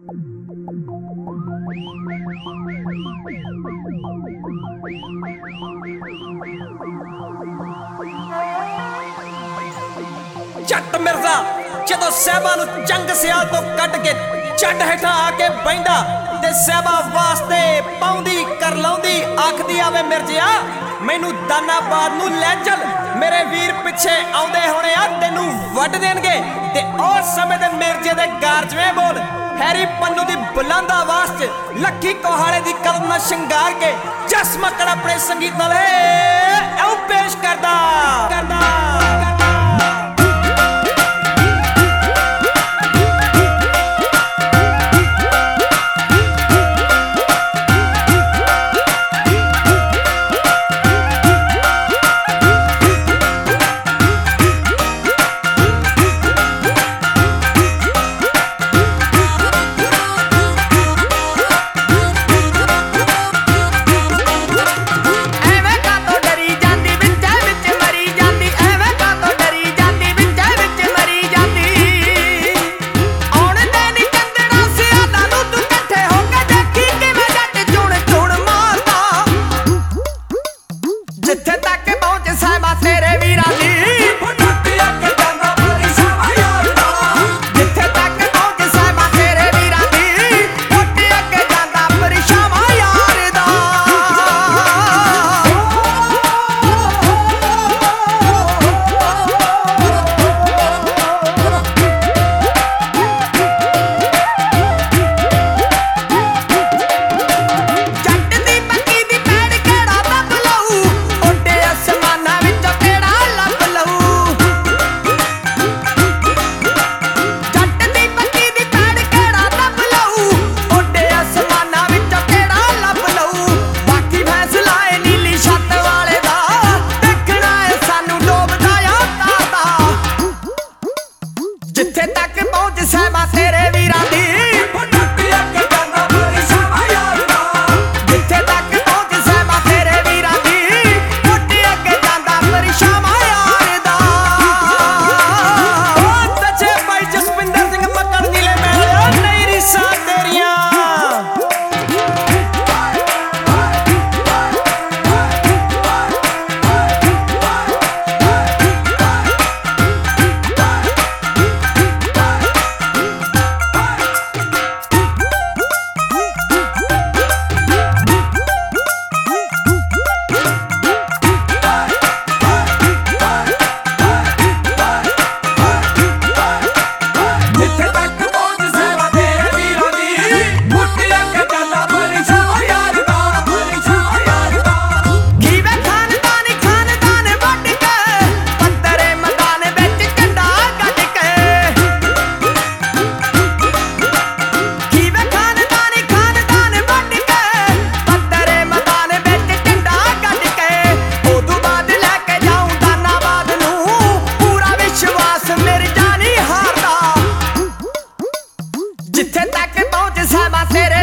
जट मिर्जा जदों साहिबा नूं जंग सियाल तो कट के झट हेठां आके बहिंदा ते साहिबा वास्ते पाउंदी कर लाउंदी आखदी आवे मिर्जिया मैनू दानाबाद नूं लै चल मेरे वीर पिछे आउंदे होणे आ तैनूं वड्ड देणगे ते उस समय दे मिर्जे दे गारजवें बोल हैरी पन्नू दी बुलंद आवाज़ च लक्की कोहाड़े दी कलम नाल शंगार के जस मक्कड़ अपने संगीत नाल ऐ पेश करदा जिथे तक पहुंच साहिबा तेरे